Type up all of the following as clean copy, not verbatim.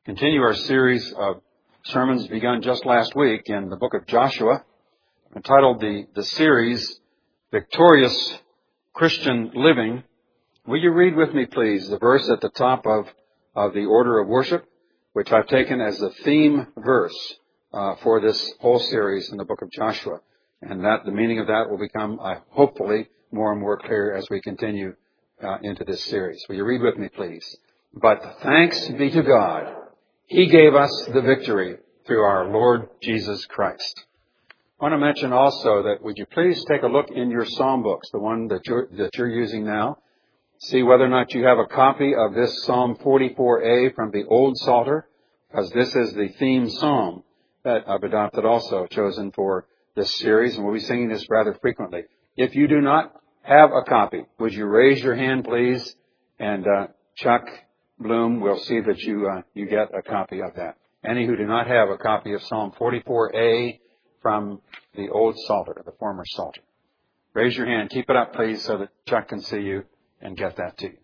Continue our series of sermons begun just last week in the book of Joshua, entitled the series, Victorious Christian Living. Will you read with me, please, the verse at the top of the order of worship, which I've taken as the theme verse for this whole series in the book of Joshua. And that the meaning of that will become, hopefully, more and more clear as we continue into this series. Will you read with me, please? But thanks be to God. He gave us the victory through our Lord Jesus Christ. I want to mention also that would you please take a look in your psalm books, the one that you're using now. See whether or not you have a copy of this Psalm 44a from the Old Psalter, because this is the theme psalm that I've adopted also, chosen for this series, and we'll be singing this rather frequently. If you do not have a copy, would you raise your hand, please, and Chuck Bloom will see that you get a copy of that. Any who do not have a copy of Psalm 44a from the Old Psalter, the former Psalter, raise your hand. Keep it up, please, so that Chuck can see you and get that to you.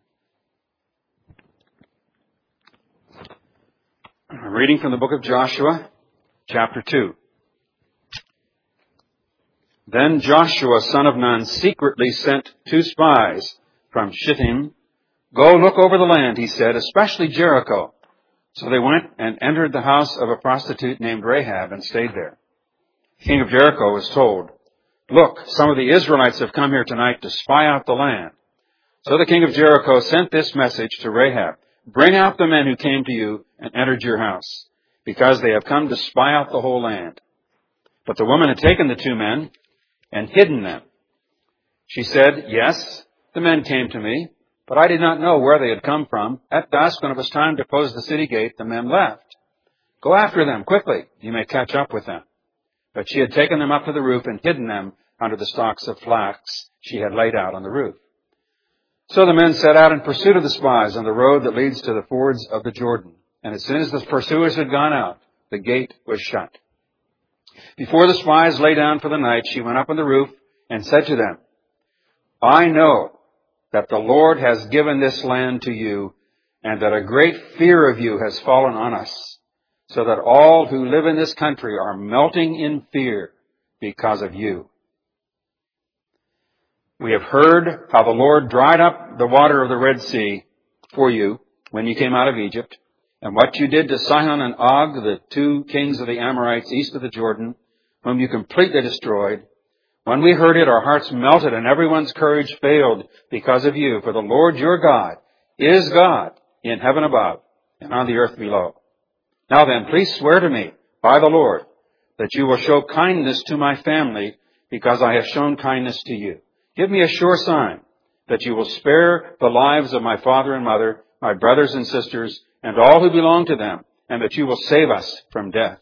Reading from the book of Joshua, chapter 2. Then Joshua, son of Nun, secretly sent 2 spies from Shittim. Go look over the land, he said, especially Jericho. So they went and entered the house of a prostitute named Rahab and stayed there. The king of Jericho was told, look, some of the Israelites have come here tonight to spy out the land. So the king of Jericho sent this message to Rahab, bring out the men who came to you and entered your house, because they have come to spy out the whole land. But the woman had taken the 2 men and hidden them. She said, yes, the men came to me, but I did not know where they had come from. At dusk, when it was time to close the city gate, the men left. Go after them quickly. You may catch up with them. But she had taken them up to the roof and hidden them under the stalks of flax she had laid out on the roof. So the men set out in pursuit of the spies on the road that leads to the fords of the Jordan. And as soon as the pursuers had gone out, the gate was shut. Before the spies lay down for the night, she went up on the roof and said to them, I know that the Lord has given this land to you, and that a great fear of you has fallen on us, so that all who live in this country are melting in fear because of you. We have heard how the Lord dried up the water of the Red Sea for you when you came out of Egypt, and what you did to Sihon and Og, the 2 kings of the Amorites east of the Jordan, whom you completely destroyed. When we heard it, our hearts melted and everyone's courage failed because of you. For the Lord your God is God in heaven above and on the earth below. Now then, please swear to me by the Lord that you will show kindness to my family because I have shown kindness to you. Give me a sure sign that you will spare the lives of my father and mother, my brothers and sisters, and all who belong to them, and that you will save us from death.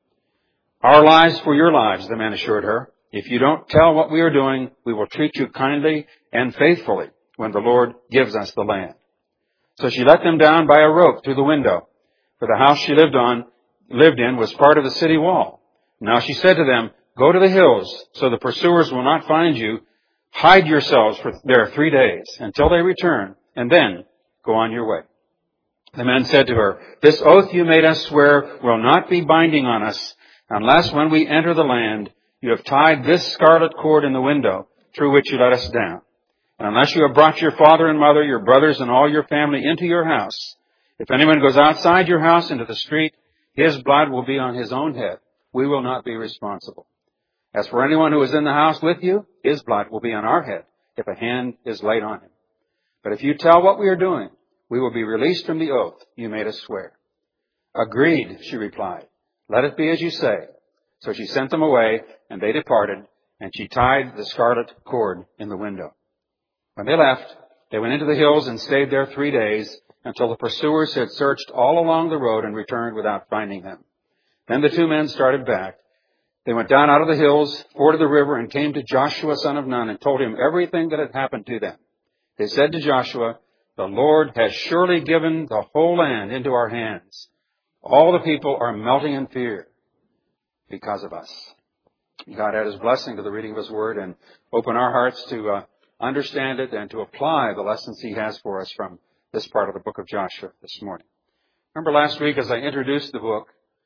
Our lives for your lives, the men assured her. If you don't tell what we are doing, we will treat you kindly and faithfully when the Lord gives us the land. So she let them down by a rope through the window, for the house she lived in was part of the city wall. Now she said to them, go to the hills so the pursuers will not find you. Hide yourselves there 3 days until they return, and then go on your way. The men said to her, this oath you made us swear will not be binding on us unless when we enter the land you have tied this scarlet cord in the window through which you let us down. And unless you have brought your father and mother, your brothers, and all your family into your house, if anyone goes outside your house into the street, his blood will be on his own head. We will not be responsible. As for anyone who is in the house with you, his blood will be on our head if a hand is laid on him. But if you tell what we are doing, we will be released from the oath you made us swear. Agreed, she replied. Let it be as you say. So she sent them away, and they departed, and she tied the scarlet cord in the window. When they left, they went into the hills and stayed there 3 days, until the pursuers had searched all along the road and returned without finding them. Then the 2 men started back. They went down out of the hills, forded the river, and came to Joshua, son of Nun, and told him everything that had happened to them. They said to Joshua, the Lord has surely given the whole land into our hands. All the people are melting in fear because of us. God add His blessing to the reading of His Word and open our hearts to understand it and to apply the lessons He has for us from this part of the book of Joshua this morning. Remember last week as I introduced the book,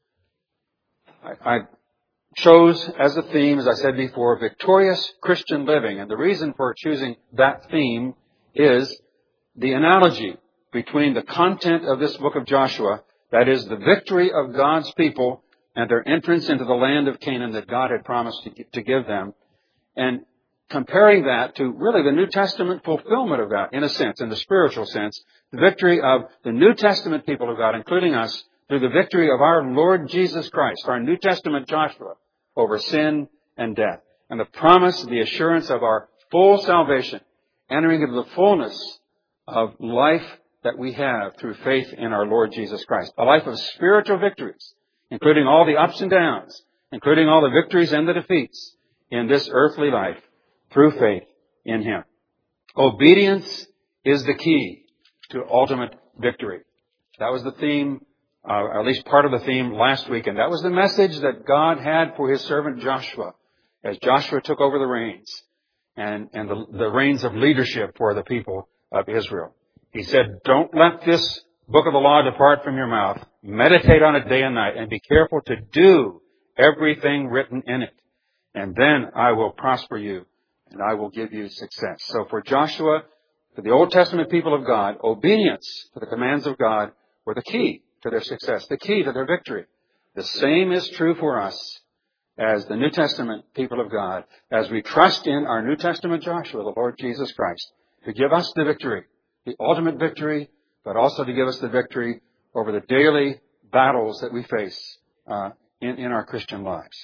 I chose as a theme, as I said before, victorious Christian living. And the reason for choosing that theme is the analogy between the content of this book of Joshua, that is the victory of God's people and their entrance into the land of Canaan that God had promised to give them, and comparing that to really the New Testament fulfillment of that, in a sense, in the spiritual sense, the victory of the New Testament people of God, including us, through the victory of our Lord Jesus Christ, our New Testament Joshua, over sin and death, and the promise, the assurance of our full salvation, entering into the fullness of life that we have through faith in our Lord Jesus Christ. A life of spiritual victories, including all the ups and downs, including all the victories and the defeats in this earthly life through faith in Him. Obedience is the key to ultimate victory. That was the theme, at least part of the theme last week, and that was the message that God had for His servant Joshua as Joshua took over the reins and the reins of leadership for the people of Israel. He said, don't let this book of the law depart from your mouth. Meditate on it day and night, and be careful to do everything written in it. And then I will prosper you, and I will give you success. So for Joshua, for the Old Testament people of God, obedience to the commands of God were the key to their success, the key to their victory. The same is true for us as the New Testament people of God, as we trust in our New Testament Joshua, the Lord Jesus Christ, to give us the victory, the ultimate victory, but also to give us the victory over the daily battles that we face in our Christian lives.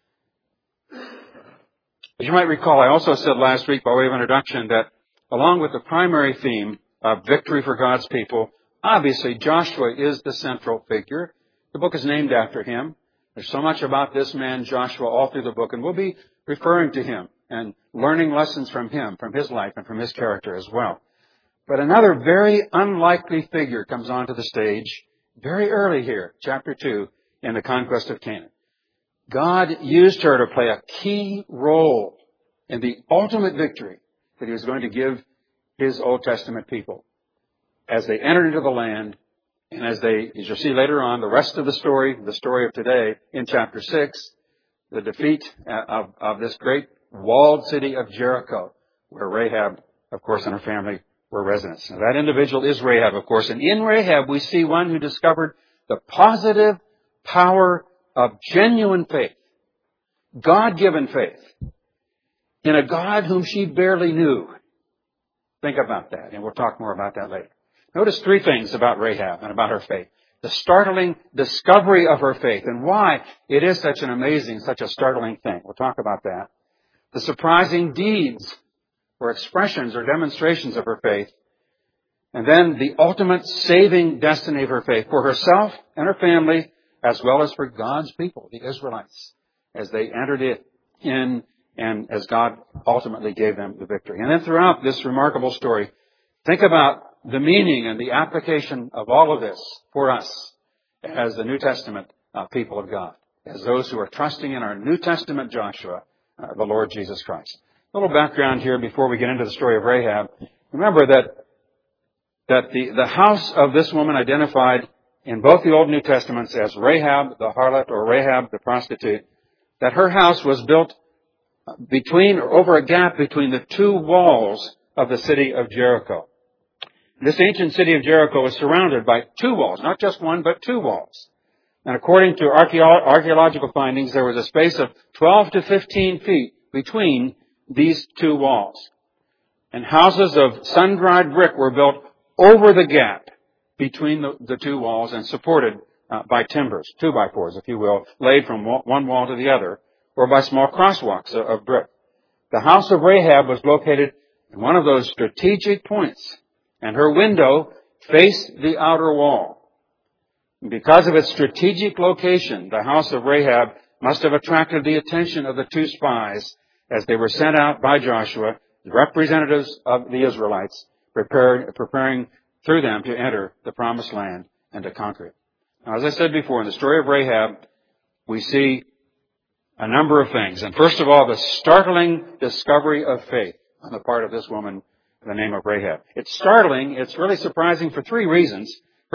As you might recall, I also said last week by way of introduction that along with the primary theme of victory for God's people, obviously Joshua is the central figure. The book is named after him. There's so much about this man Joshua all through the book, and we'll be referring to him and learning lessons from him, from his life and from his character as well. But another very unlikely figure comes onto the stage very early here, chapter 2, in the conquest of Canaan. God used her to play a key role in the ultimate victory that He was going to give His Old Testament people as they entered into the land, and as you'll see later on, the rest of the story of today in chapter 6, the defeat of this great walled city of Jericho, where Rahab, of course, and her family were residents. Now, that individual is Rahab, of course, and in Rahab we see one who discovered the positive power of genuine faith, God-given faith, in a God whom she barely knew. Think about that, and we'll talk more about that later. Notice three things about Rahab and about her faith. The startling discovery of her faith and why it is such a startling thing. We'll talk about that. The surprising deeds or expressions or demonstrations of her faith. And then the ultimate saving destiny of her faith for herself and her family, as well as for God's people, the Israelites, as they entered it in and as God ultimately gave them the victory. And then throughout this remarkable story, think about the meaning and the application of all of this for us as the New Testament people of God, as those who are trusting in our New Testament Joshua, the Lord Jesus Christ. A little background here before we get into the story of Rahab. Remember that the house of this woman identified in both the Old and New Testaments as Rahab the harlot or Rahab the prostitute, that her house was built over a gap between the two walls of the city of Jericho. This ancient city of Jericho was surrounded by two walls, not just one, but two walls. And according to archaeological findings, there was a space of 12 to 15 feet between these two walls. And houses of sun-dried brick were built over the gap between the two walls and supported by timbers, 2x4s, if you will, laid from one wall to the other, or by small crosswalks of brick. The house of Rahab was located in one of those strategic points, and her window faced the outer wall. And because of its strategic location, the house of Rahab must have attracted the attention of the two spies as they were sent out by Joshua, the representatives of the Israelites, preparing through them to enter the promised land and to conquer it. Now, as I said before, in the story of Rahab, we see a number of things. And first of all, the startling discovery of faith on the part of this woman, the name of Rahab. It's startling, it's really surprising for three reasons.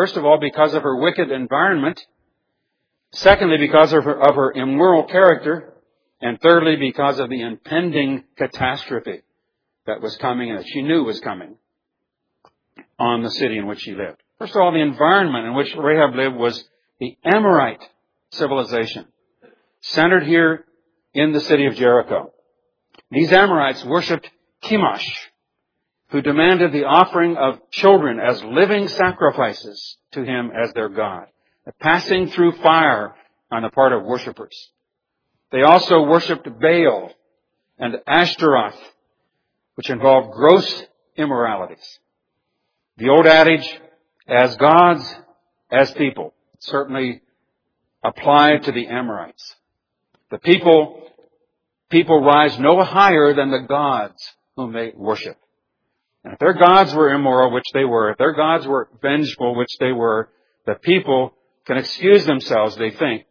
First of all, because of her wicked environment. Secondly, because of her immoral character. And thirdly, because of the impending catastrophe that was coming and that she knew was coming on the city in which she lived. First of all, the environment in which Rahab lived was the Amorite civilization, centered here in the city of Jericho. These Amorites worshipped Chemosh, who demanded the offering of children as living sacrifices to him as their god, passing through fire on the part of worshippers. They also worshipped Baal and Ashtaroth, which involved gross immoralities. The old adage, as gods, as people, certainly applied to the Amorites. The people rise no higher than the gods whom they worship. And if their gods were immoral, which they were, if their gods were vengeful, which they were, the people can excuse themselves, they think,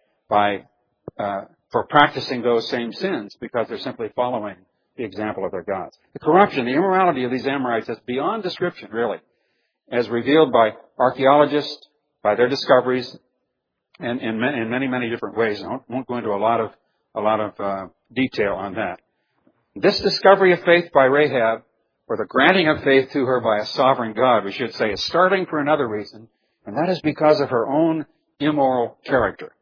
for practicing those same sins because they're simply following the example of their gods. The corruption, the immorality of these Amorites is beyond description, really, as revealed by archaeologists, by their discoveries, and in many, many different ways. I won't go into a lot of detail on that. This discovery of faith by Rahab, or the granting of faith to her by a sovereign God, we should say, is startling for another reason, and that is because of her own immoral character.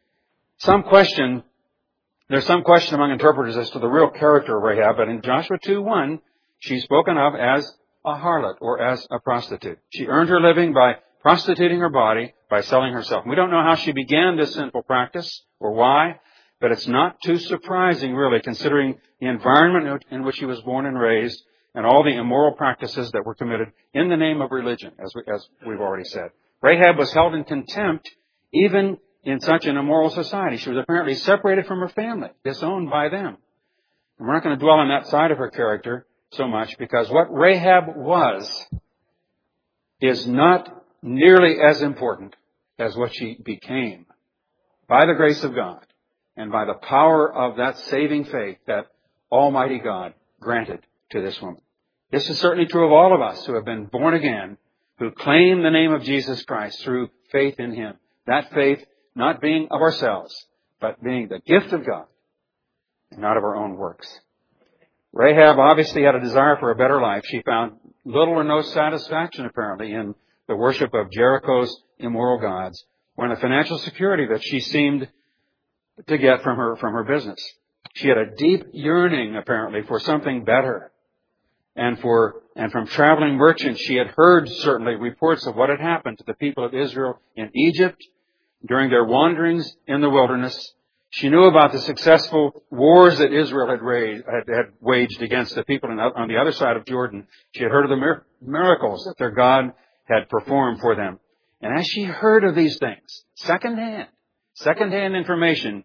There's some question among interpreters as to the real character of Rahab, but in Joshua 2:1, she's spoken of as a harlot or as a prostitute. She earned her living by prostituting her body, by selling herself. We don't know how she began this sinful practice or why, but it's not too surprising, really, considering the environment in which she was born and raised and all the immoral practices that were committed in the name of religion, as we've already said. Rahab was held in contempt even in such an immoral society. She was apparently separated from her family, disowned by them. And we're not going to dwell on that side of her character so much, because what Rahab was is not nearly as important as what she became by the grace of God and by the power of that saving faith that Almighty God granted to this woman. This is certainly true of all of us who have been born again, who claim the name of Jesus Christ through faith in Him. That faith not being of ourselves, but being the gift of God and not of our own works. Rahab obviously had a desire for a better life. She found little or no satisfaction, apparently, in the worship of Jericho's immoral gods, or in the financial security that she seemed to get from her business. She had a deep yearning, apparently, for something better. And from traveling merchants, she had heard, certainly, reports of what had happened to the people of Israel in Egypt during their wanderings in the wilderness. She knew about the successful wars that Israel had waged against the people on the other side of Jordan. She had heard of the miracles that their God had performed for them. And as she heard of these things, secondhand information,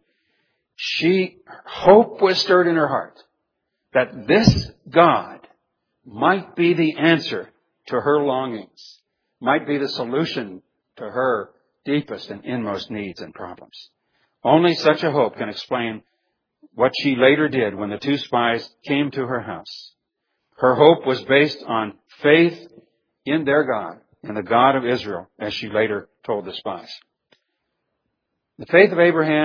hope was stirred in her heart that this God might be the answer to her longings, might be the solution to her deepest and inmost needs and problems. Only such a hope can explain what she later did when the two spies came to her house. Her hope was based on faith in their God, in the God of Israel, as she later told the spies. The faith of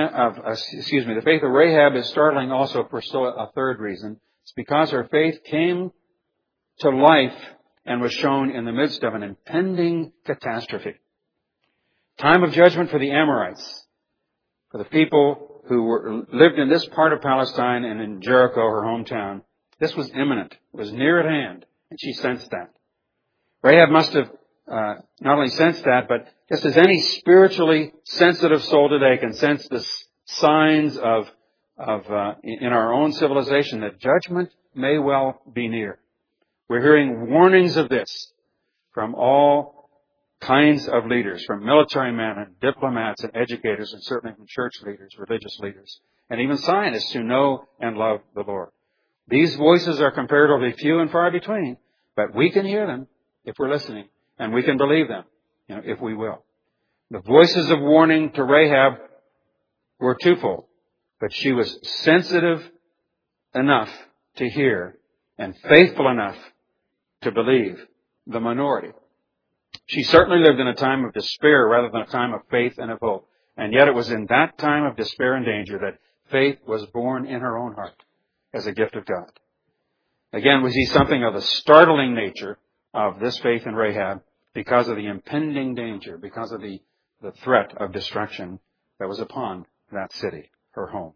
Rahab is startling also for still a third reason. It's because her faith came to life and was shown in the midst of an impending catastrophe. Time of judgment for the Amorites, for the people who lived in this part of Palestine and in Jericho, her hometown. This was imminent. It was near at hand, and she sensed that. Rahab must have not only sensed that, but just as any spiritually sensitive soul today can sense the signs in our own civilization that judgment may well be near. We're hearing warnings of this from all kinds of leaders, from military men and diplomats and educators, and certainly from church leaders, religious leaders, and even scientists who know and love the Lord. These voices are comparatively few and far between, but we can hear them if we're listening, and we can believe them, if we will. The voices of warning to Rahab were twofold, but she was sensitive enough to hear and faithful enough to believe the minority. She certainly lived in a time of despair rather than a time of faith and of hope. And yet it was in that time of despair and danger that faith was born in her own heart as a gift of God. Again, we see something of the startling nature of this faith in Rahab because of the impending danger, because of the threat of destruction that was upon that city, her home.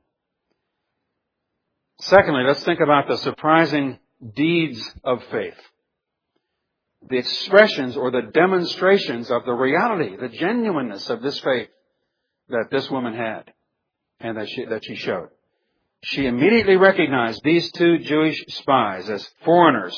Secondly, let's think about the surprising deeds of faith. The expressions or the demonstrations of the reality, the genuineness of this faith that this woman had and that she showed. She immediately recognized these two Jewish spies as foreigners,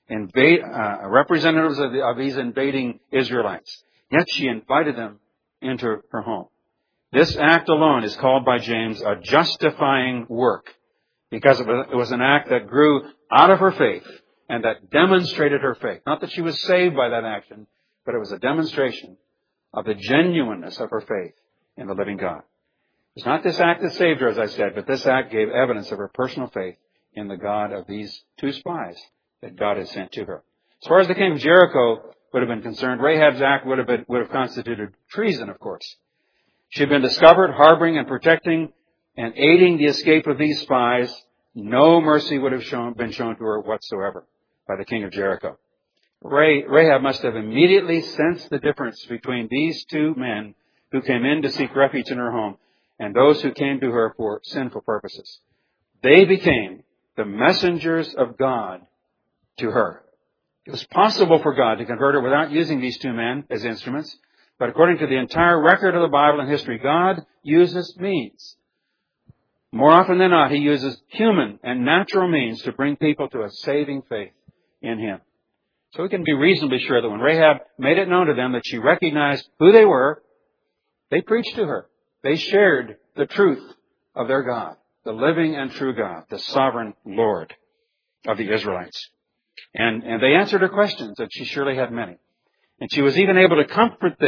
representatives of these invading Israelites. Yet she invited them into her home. This act alone is called by James a justifying work because it was an act that grew out of her faith and that demonstrated her faith. Not that she was saved by that action, but it was a demonstration of the genuineness of her faith in the living God. It's not this act that saved her, as I said, but this act gave evidence of her personal faith in the God of these two spies that God had sent to her. As far as the king of Jericho would have been concerned, Rahab's act would have constituted treason, of course. She had been discovered harboring and protecting and aiding the escape of these spies. No mercy would have been shown to her whatsoever by the king of Jericho. Rahab must have immediately sensed the difference between these two men who came in to seek refuge in her home and those who came to her for sinful purposes. They became the messengers of God to her. It was possible for God to convert her without using these two men as instruments, but according to the entire record of the Bible and history, God uses means. More often than not, He uses human and natural means to bring people to a saving faith in Him. So we can be reasonably sure that when Rahab made it known to them that she recognized who they were, they preached to her. They shared the truth of their God, the living and true God, the sovereign Lord of the Israelites. And they answered her questions, and she surely had many. And she was even able to comfort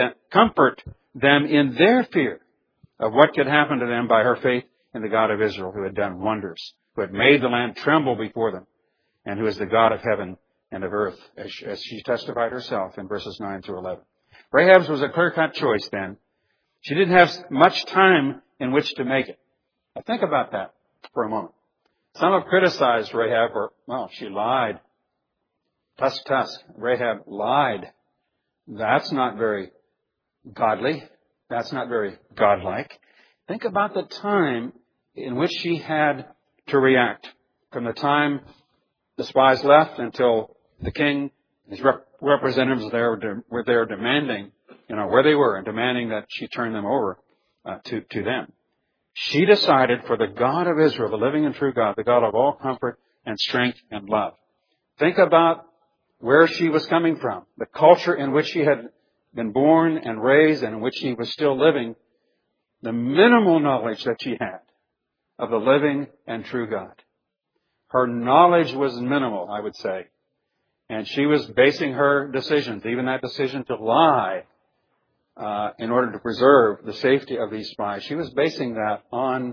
them in their fear of what could happen to them by her faith in the God of Israel, who had done wonders, who had made the land tremble before them, and who is the God of heaven and of earth, as she testified herself in verses 9 through 11. Rahab's was a clear-cut choice then. She didn't have much time in which to make it. Now think about that for a moment. Some have criticized Rahab for, she lied. Tusk. Rahab lied. That's not very godly. That's not very godlike. Think about the time in which she had to react. From the time the spies left until the king, his representatives were there demanding, where they were and demanding that she turn them over to them. She decided for the God of Israel, the living and true God, the God of all comfort and strength and love. Think about where she was coming from, the culture in which she had been born and raised and in which she was still living, the minimal knowledge that she had of the living and true God. Her knowledge was minimal, I would say. And she was basing her decisions, even that decision to lie, in order to preserve the safety of these spies. She was basing that on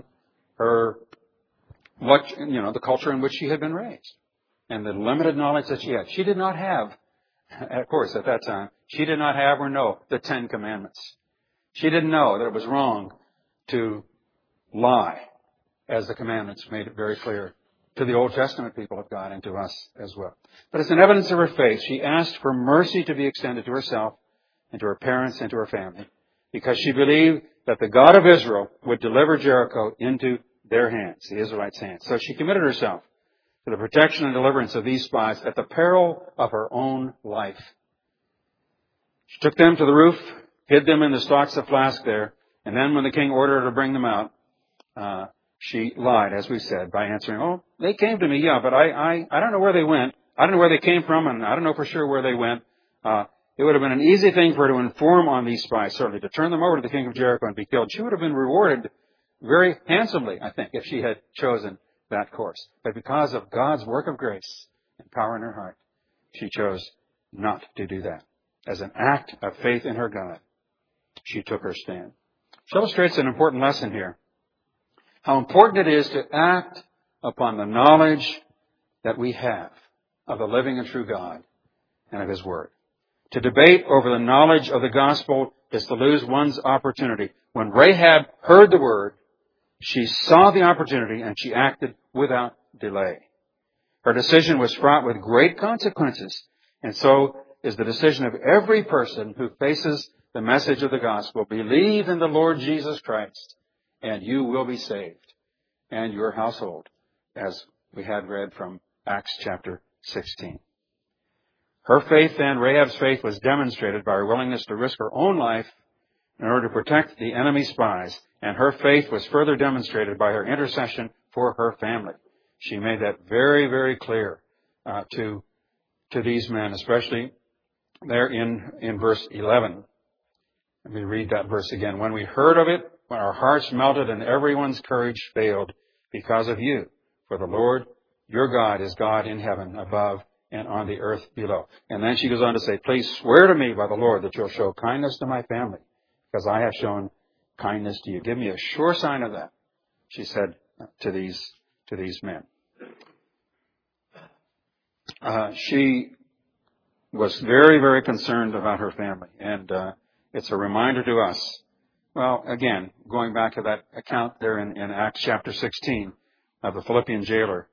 the culture in which she had been raised and the limited knowledge that she had. She did not have, of course, at that time, she did not have or know the 10 Commandments. She didn't know that it was wrong to lie, as the commandments made it very clear to the Old Testament people of God and to us as well. But as an evidence of her faith, she asked for mercy to be extended to herself and to her parents and to her family, because she believed that the God of Israel would deliver Jericho into their hands, the Israelites' hands. So she committed herself to the protection and deliverance of these spies at the peril of her own life. She took them to the roof, hid them in the stalks of flax there, and then when the king ordered her to bring them out, she lied, as we said, by answering, they came to me, but I don't know where they went. I don't know where they came from, and I don't know for sure where they went. It would have been an easy thing for her to inform on these spies, certainly, to turn them over to the king of Jericho and be killed. She would have been rewarded very handsomely, I think, if she had chosen that course. But because of God's work of grace and power in her heart, she chose not to do that. As an act of faith in her God, she took her stand. She illustrates an important lesson here. How important it is to act upon the knowledge that we have of the living and true God and of His Word. To debate over the knowledge of the gospel is to lose one's opportunity. When Rahab heard the word, she saw the opportunity and she acted without delay. Her decision was fraught with great consequences, and so is the decision of every person who faces the message of the gospel. Believe in the Lord Jesus Christ, and you will be saved, and your household, as we had read from Acts chapter 16. Her faith, then, Rahab's faith, was demonstrated by her willingness to risk her own life in order to protect the enemy's spies, and her faith was further demonstrated by her intercession for her family. She made that very, very clear to these men, especially there in verse 11. Let me read that verse again. When we heard of it, when our hearts melted and everyone's courage failed because of you, for the Lord your God is God in heaven above and on the earth below. And then she goes on to say, please swear to me by the Lord that you'll show kindness to my family, because I have shown kindness to you. Give me a sure sign of that, she said to these men. She was very, very concerned about her family. And it's a reminder to us. Well, again, going back to that account there in Acts chapter 16 of the Philippian jailer.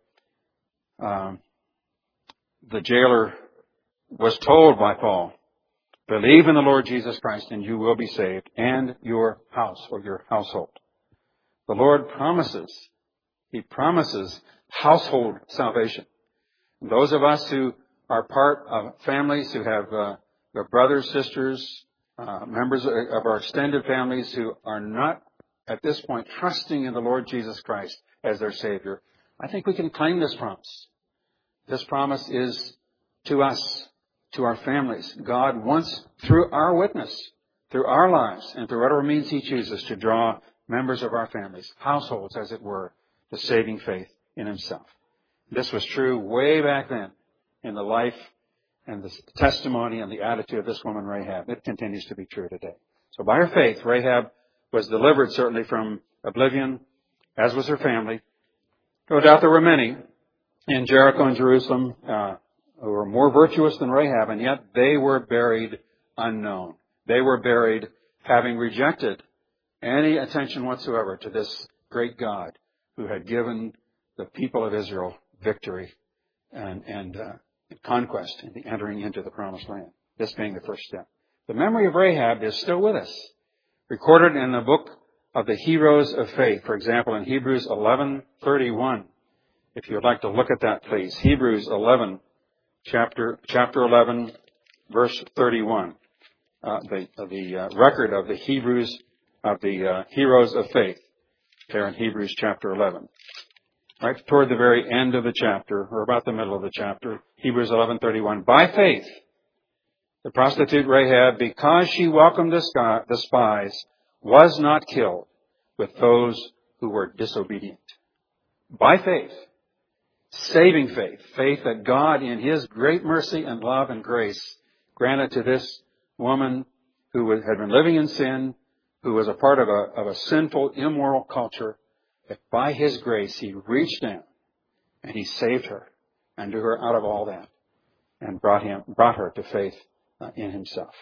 The jailer was told by Paul, believe in the Lord Jesus Christ and you will be saved, and your house or your household. The Lord promises. He promises household salvation. Those of us who are part of families who have brothers, sisters, members of our extended families who are not at this point trusting in the Lord Jesus Christ as their Savior, I think we can claim this promise. This promise is to us, to our families. God wants, through our witness, through our lives, and through whatever means He chooses, to draw members of our families, households as it were, to saving faith in Himself. This was true way back then in the life and the testimony and the attitude of this woman Rahab. It continues to be true today. So by her faith, Rahab was delivered certainly from oblivion, as was her family. No doubt there were many in Jericho and Jerusalem who were more virtuous than Rahab, and yet they were buried unknown. They were buried having rejected any attention whatsoever to this great God who had given the people of Israel victory and conquest and the entering into the promised land. This being the first step. The memory of Rahab is still with us, recorded in the book of the heroes of faith. For example, in Hebrews 11:31. If you would like to look at that, please. Hebrews 11, chapter 11, verse 31. The record of the Hebrews, of the heroes of faith, there in Hebrews chapter 11. Right toward the very end of the chapter, or about the middle of the chapter, Hebrews 11:31. By faith, the prostitute Rahab, because she welcomed the spies, was not killed with those who were disobedient. By faith. Saving faith. Faith that God, in His great mercy and love and grace, granted to this woman who had been living in sin, who was a part of a sinful, immoral culture, that by His grace He reached down and He saved her and drew her out of all that and brought her to faith in Himself.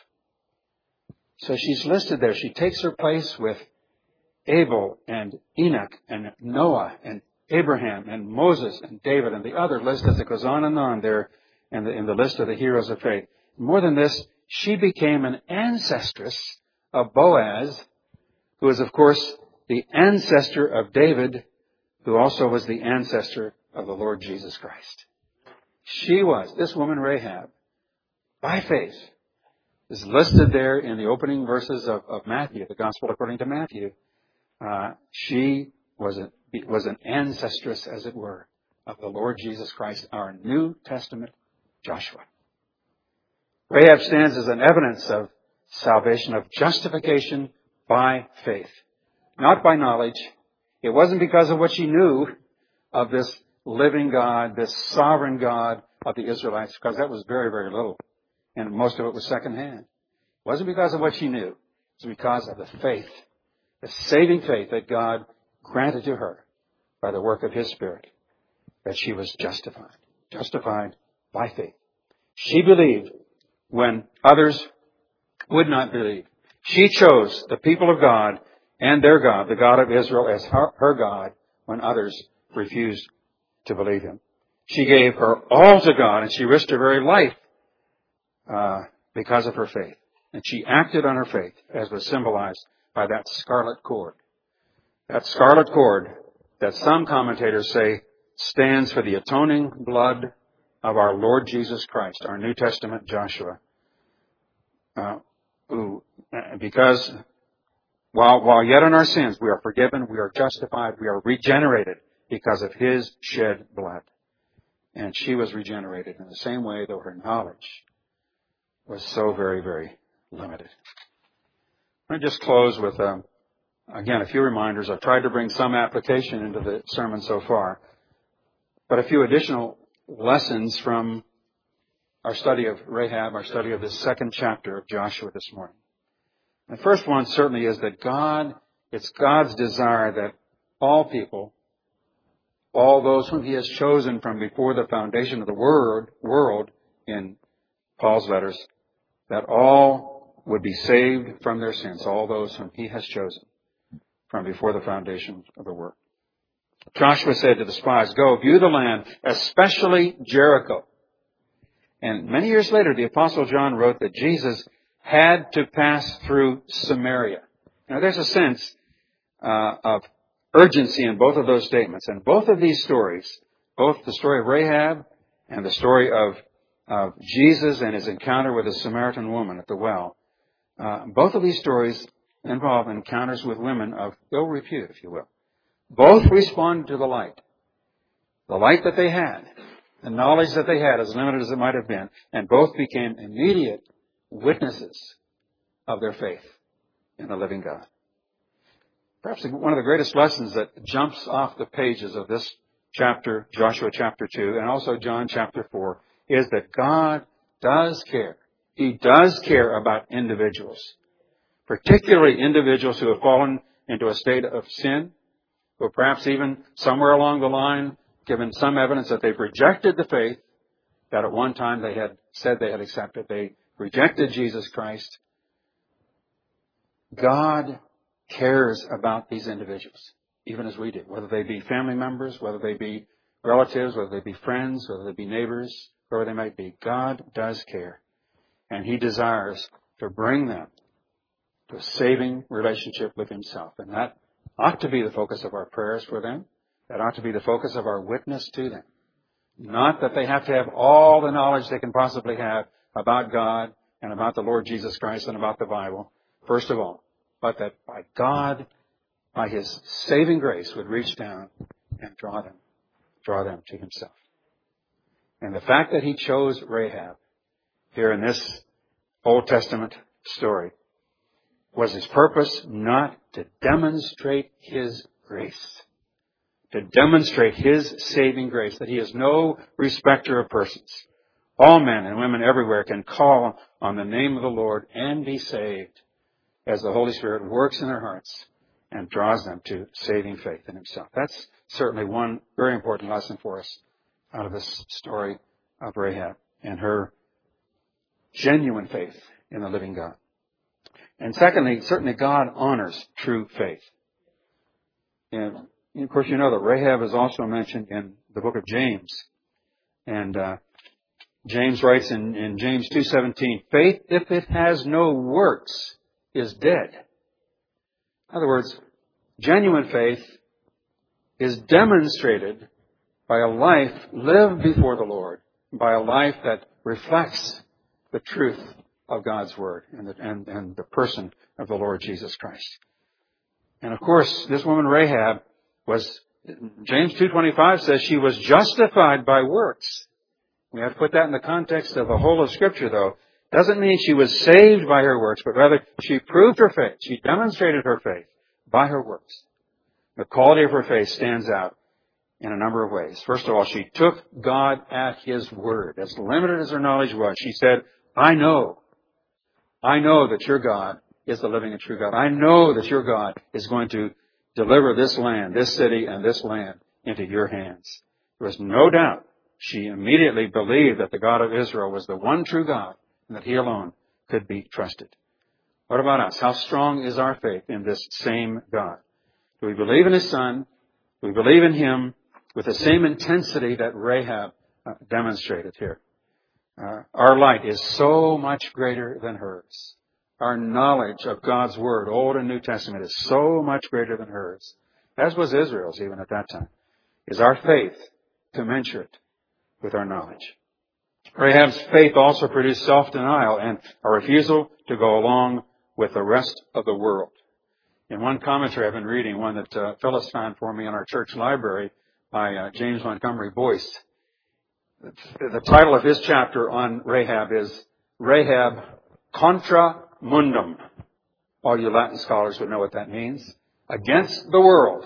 So she's listed there. She takes her place with Abel and Enoch and Noah and Abraham and Moses and David and the other list as it goes on and on there in the list of the heroes of faith. More than this, she became an ancestress of Boaz, who is, of course, the ancestor of David, who also was the ancestor of the Lord Jesus Christ. She was, this woman Rahab, by faith, is listed there in the opening verses of Matthew, the Gospel according to Matthew. She was an ancestress, as it were, of the Lord Jesus Christ, our New Testament Joshua. Rahab stands as an evidence of salvation, of justification by faith, not by knowledge. It wasn't because of what she knew of this living God, this sovereign God of the Israelites, because that was very, very little, and most of it was secondhand. It wasn't because of what she knew. It was because of the faith, the saving faith that God granted to her by the work of His Spirit, that she was justified by faith. She believed when others would not believe. She chose the people of God and their God, the God of Israel, as her God when others refused to believe Him. She gave her all to God, and she risked her very life because of her faith. And she acted on her faith, as was symbolized by that scarlet cord. That scarlet cord that some commentators say stands for the atoning blood of our Lord Jesus Christ, our New Testament Joshua. Because while yet in our sins, we are forgiven, we are justified, we are regenerated because of His shed blood. And she was regenerated in the same way, though her knowledge was so very, very limited. I'm going to just close with, again, a few reminders. I've tried to bring some application into the sermon so far, but a few additional lessons from our study of Rahab, our study of this second chapter of Joshua this morning. The first one certainly is that it's God's desire that all people, all those whom He has chosen from before the foundation of the world in Paul's letters, that all would be saved from their sins, all those whom He has chosen from before the foundation of the world. Joshua said to the spies, "Go, view the land, especially Jericho." And many years later, the Apostle John wrote that Jesus had to pass through Samaria. Now, there's a sense of urgency in both of those statements. And both of these stories, both the story of Rahab and the story of Jesus and His encounter with the Samaritan woman at the well, both of these stories involve encounters with women of ill repute, if you will. Both responded to the light that they had, the knowledge that they had, as limited as it might have been, and both became immediate witnesses of their faith in the living God. Perhaps one of the greatest lessons that jumps off the pages of this chapter, Joshua chapter 2, and also John chapter 4, is that God does care. He does care about individuals, particularly individuals who have fallen into a state of sin, or perhaps even somewhere along the line given some evidence that they've rejected the faith that at one time they had said they had accepted. They rejected Jesus Christ. God cares about these individuals, even as we do, whether they be family members, whether they be relatives, whether they be friends, whether they be neighbors, whoever they might be. God does care, and He desires to bring them to a saving relationship with Himself. And that ought to be the focus of our prayers for them. That ought to be the focus of our witness to them. Not that they have to have all the knowledge they can possibly have about God and about the Lord Jesus Christ and about the Bible, first of all, but that by God, by His saving grace, would reach down and draw them to Himself. And the fact that He chose Rahab here in this Old Testament story was His purpose not to demonstrate His grace, to demonstrate His saving grace, that He is no respecter of persons. All men and women everywhere can call on the name of the Lord and be saved as the Holy Spirit works in their hearts and draws them to saving faith in Himself. That's certainly one very important lesson for us out of this story of Rahab and her genuine faith in the living God. And secondly, certainly God honors true faith. And of course, you know that Rahab is also mentioned in the book of James. And James writes in James 2:17, "Faith, if it has no works, is dead." In other words, genuine faith is demonstrated by a life lived before the Lord, by a life that reflects the truth of God's Word and the person of the Lord Jesus Christ. And of course, this woman Rahab James 2:25 says she was justified by works. We have to put that in the context of the whole of Scripture, though. Doesn't mean she was saved by her works, but rather she proved her faith. She demonstrated her faith by her works. The quality of her faith stands out in a number of ways. First of all, she took God at His word. As limited as her knowledge was, she said, I know that your God is the living and true God. I know that your God is going to deliver this land, this city, and this land into your hands. There was no doubt. She immediately believed that the God of Israel was the one true God, and that He alone could be trusted. What about us? How strong is our faith in this same God? Do we believe in His Son? Do we believe in Him with the same intensity that Rahab demonstrated here? Our light is so much greater than hers. Our knowledge of God's Word, Old and New Testament, is so much greater than hers, as was Israel's even at that time. Is our faith commensurate with our knowledge? Rahab's faith also produced self-denial and a refusal to go along with the rest of the world. In one commentary I've been reading, one that Phyllis found for me in our church library by James Montgomery Boyce, the title of his chapter on Rahab is Rahab Contra Mundum. All you Latin scholars would know what that means. Against the world.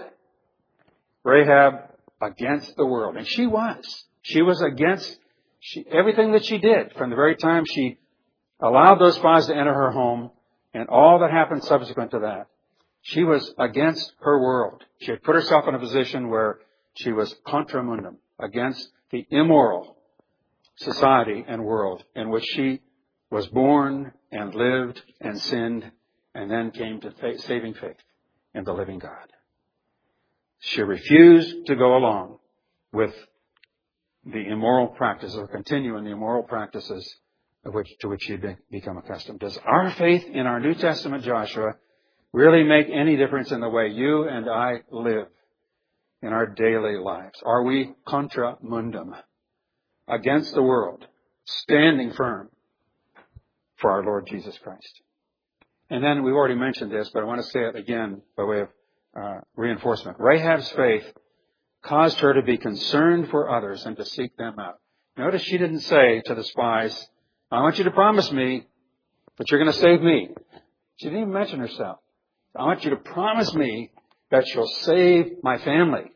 Rahab against the world. And she was. She was against everything that she did from the very time she allowed those spies to enter her home and all that happened subsequent to that. She was against her world. She had put herself in a position where she was contra mundum, against the immoral society and world in which she was born and lived and sinned and then came to saving faith in the living God. She refused to go along with the immoral practices or continue in the immoral practices to which she had become accustomed. Does our faith in our New Testament Joshua really make any difference in the way you and I live in our daily lives? Are we contra mundum, against the world, standing firm for our Lord Jesus Christ? And then we've already mentioned this, but I want to say it again by way of reinforcement. Rahab's faith caused her to be concerned for others and to seek them out. Notice she didn't say to the spies, I want you to promise me that you're going to save me. She didn't even mention herself. I want you to promise me that you'll save my family.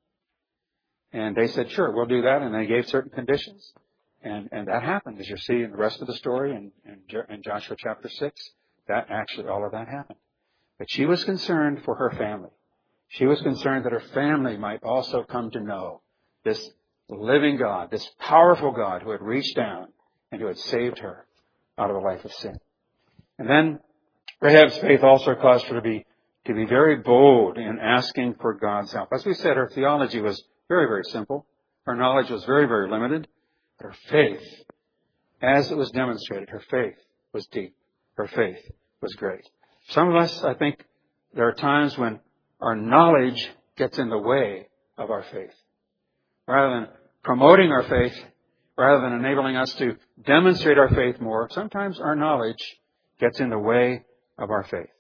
And they said, sure, we'll do that. And they gave certain conditions. And that happened, as you see in the rest of the story in Joshua chapter 6. All of that happened. But she was concerned for her family. She was concerned that her family might also come to know this living God, this powerful God who had reached down and who had saved her out of a life of sin. And then Rahab's faith also caused her to be very bold in asking for God's help. As we said, her theology was very, very simple. Her knowledge was very, very limited. Her faith, as it was demonstrated, her faith was deep. Her faith was great. Some of us, I think, there are times when our knowledge gets in the way of our faith. Rather than promoting our faith, rather than enabling us to demonstrate our faith more, sometimes our knowledge gets in the way of our faith.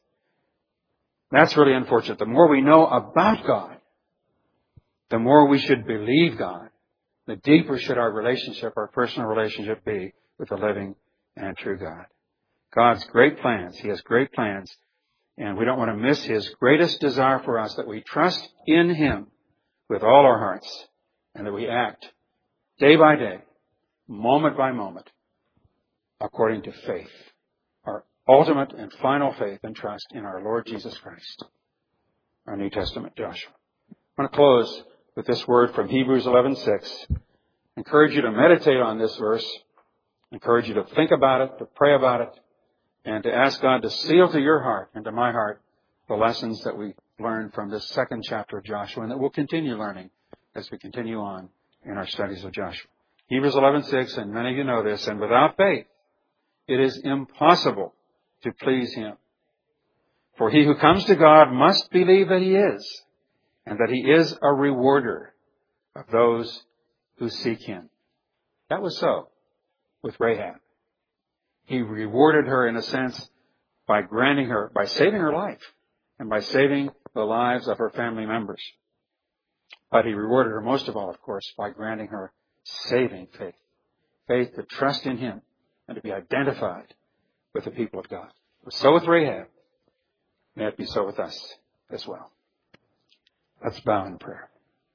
That's really unfortunate. The more we know about God, the more we should believe God, the deeper should our relationship, our personal relationship be with the living and true God. God's great plans. He has great plans. And we don't want to miss His greatest desire for us, that we trust in Him with all our hearts and that we act day by day, moment by moment, according to faith. Our ultimate and final faith and trust in our Lord Jesus Christ, our New Testament Joshua. I want to close with this word from Hebrews 11:6. Encourage you to meditate on this verse. Encourage you to think about it, to pray about it, and to ask God to seal to your heart and to my heart the lessons that we learned from this second chapter of Joshua and that we'll continue learning as we continue on in our studies of Joshua. Hebrews 11:6, and many of you know this, and without faith it is impossible to please Him. For he who comes to God must believe that He is, and that He is a rewarder of those who seek Him. That was so with Rahab. He rewarded her in a sense by saving her life and by saving the lives of her family members. But He rewarded her most of all, of course, by granting her saving faith. Faith to trust in Him and to be identified with the people of God. It was so with Rahab. May it be so with us as well. Let's bow in prayer.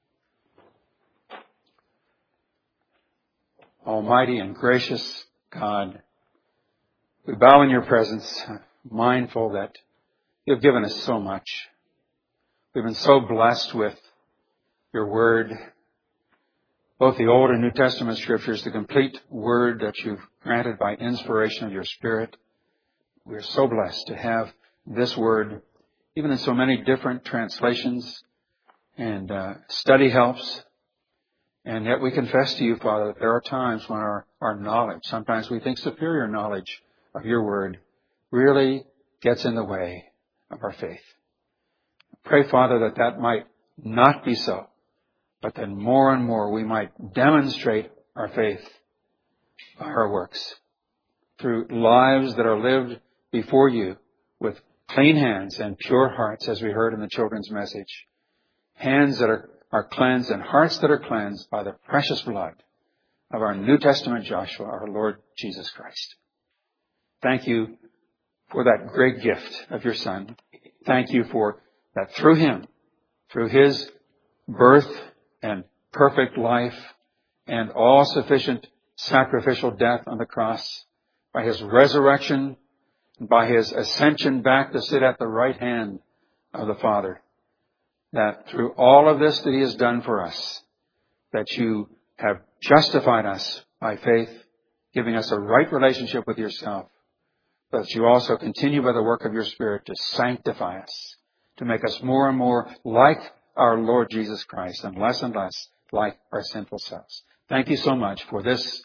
Almighty and gracious God, we bow in your presence, mindful that you've given us so much. We've been so blessed with your word. both the Old and New Testament Scriptures, the complete Word that you've granted by inspiration of your Spirit. We are so blessed to have this Word, even in so many different translations and study helps. And yet we confess to you, Father, that there are times when our knowledge, sometimes we think superior knowledge of your Word, really gets in the way of our faith. Pray, Father, that might not be so, but that more and more we might demonstrate our faith by our works, through lives that are lived before you with clean hands and pure hearts, as we heard in the children's message. Hands that are cleansed and hearts that are cleansed by the precious blood of our New Testament Joshua, our Lord Jesus Christ. Thank you for that great gift of your Son. Thank you for that through Him, through His birth and perfect life and all-sufficient sacrificial death on the cross, by His resurrection, by His ascension back to sit at the right hand of the Father, that through all of this that He has done for us, that you have justified us by faith, giving us a right relationship with yourself, but that you also continue by the work of your Spirit to sanctify us, to make us more and more like our Lord Jesus Christ and less like our sinful selves. Thank you so much for this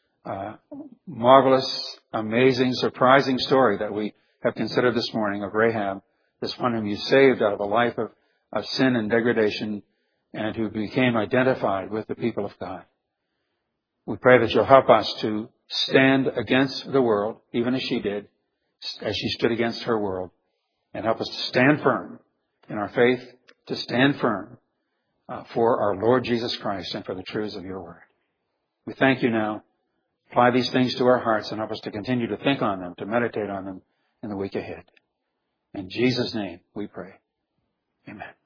marvelous, amazing, surprising story that we have considered this morning of Rahab, this one whom you saved out of a life of sin and degradation and who became identified with the people of God. We pray that you'll help us to stand against the world, even as she did, as she stood against her world, and help us to stand firm in our faith, to stand firm for our Lord Jesus Christ and for the truths of your word. We thank you now. Apply these things to our hearts and help us to continue to think on them, to meditate on them in the week ahead. In Jesus' name we pray. Amen.